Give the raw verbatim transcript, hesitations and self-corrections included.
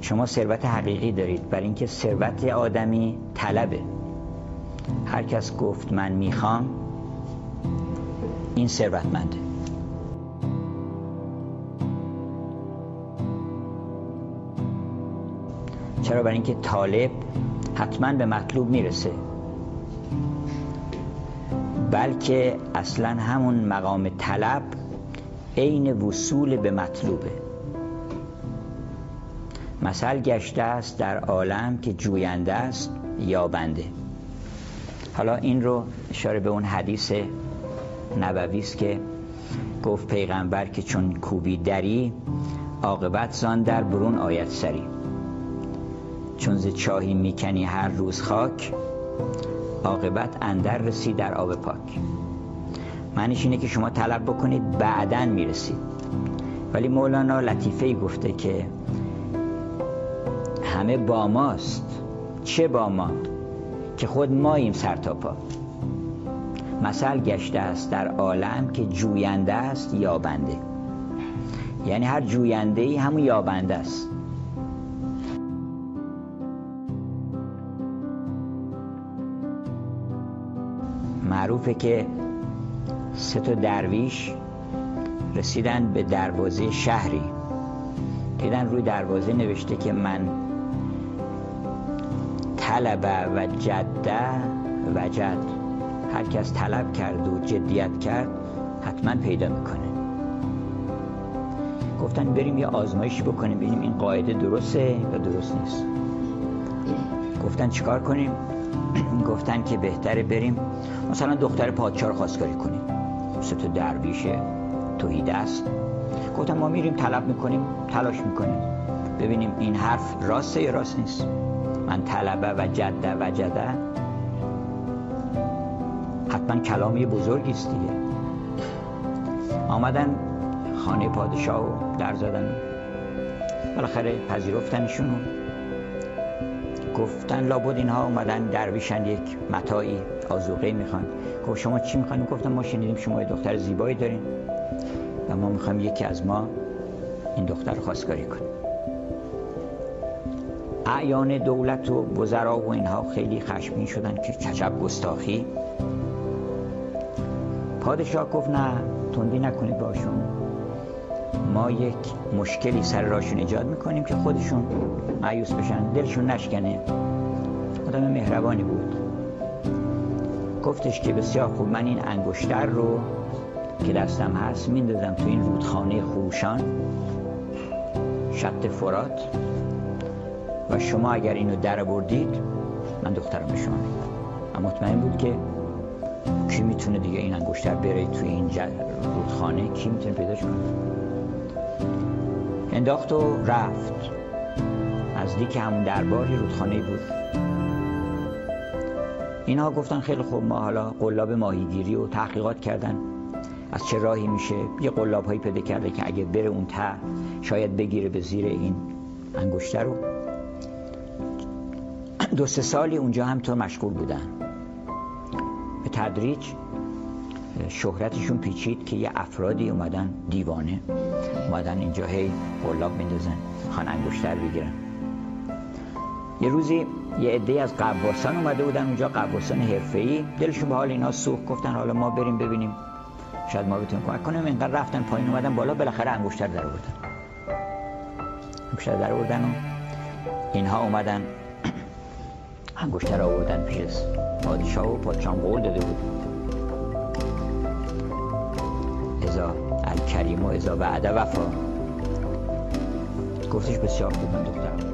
شما ثروت حقیقی دارید، برای اینکه ثروت آدمی طلبه. هر کس گفت من میخوام، این ثروتمنده. چرا؟ برای اینکه طالب حتما به مطلوب میرسه، بلکه اصلا همون مقام طلب عین وصول به مطلوبه. مثل گشته است در عالم که جوینده است یابنده. حالا این رو اشاره به اون حدیث نبوی است که گفت پیغمبر که چون کوبی دری، عاقبت زان در برون آید سری. چون ز چاهی میکنی هر روز خاک، عاقبت اندر رسی در آب پاک. معنیش اینه که شما طلب بکنید بعداً میرسید. ولی مولانا لطیفه‌ای گفته که همه با ماست. چه با ما؟ که خود ماییم سر تا پا. مثل گشته است در عالم که جوینده است یابنده. یعنی هر جوینده‌ای همون یابنده است. معروفه که سه تا درویش رسیدن به دروازه شهری، دیدن روی دروازه نوشته که من طلب و جده وجد. هر کس طلب کرد و جدیت کرد حتما پیدا میکنه. گفتن بریم یه آزمایش بکنیم ببینیم این قاعده درسته یا درست نیست. گفتن چیکار کنیم؟ گفتن که بهتره بریم مثلا دختر پادشاه رو خواستگاری کنیم. سه تا درویش تهیدست. گفتن ما میریم طلب میکنیم، تلاش میکنیم ببینیم این حرف راسته یا راست نیست. من طلبه و جده و جده حتما کلامی بزرگی است دیگه. آمدن خانه پادشاه و در زدن، بالاخره پذیرفتنشون. گفتن لابد اینها اومدن درویشن، یک متاعی آذوقه میخوان. گفت شما چی میخواین؟ گفتن ما شنیدیم شما یه دختر زیبایی دارین و ما میخوایم یکی از ما این دختر رو خواستگاری کنیم. اعیان دولت و وزرا و اینها خیلی خشمگین شدن که چجب گستاخی. پادشاه گفت نه تندی نکنید باشون، ما یک مشکلی سر راشون ایجاد میکنیم که خودشون مایوس بشن، دلشون نشکنه. آدم مهربانی بود. گفتش که بسیار خوب، من این انگشتر رو که دستم هست میندازم تو این رودخانه خروشان شط فرات و شما اگر اینو در بردید من دخترم به شما میدم. و مطمئن بود که کی میتونه دیگه این انگشتر بره توی این رودخانه، کی میتونه پیداش کنه. انداخت و رفت. نزدیک همون درباری رودخانه بود. اینها گفتن خیلی خوب، ما حالا قلاب ماهیگیری و تحقیقات کردن از چه راهی میشه. یه قلاب هایی پیدا کرده که اگه بره اون ته شاید بگیره به زیر این انگشتر رو. دو سه سالی اونجا هم تو مشغول بودن. به تدریج شهرتشون پیچید که یه افرادی اومدن دیوانه اومدن اینجا هی قلاب میندازن خان انگشتر بگیرن. یه روزی یه عده از قواسان اومده بودن اونجا، قواسان حرفه‌ای. دلشون به حال اینا سوخت. گفتن حالا ما بریم ببینیم شاید ما بتونیم کمک کنیم. اینقدر رفتن پایین اومدن بالا، بالاخره انگشتر در آوردن. انگشتر در آوردن و اینها اومدن انگشتر آوردن پیش پادشاه و پادشاه قول داده بود اذا الکریم و اذا وعده وفا. گفتش بسیار خوب من دخترم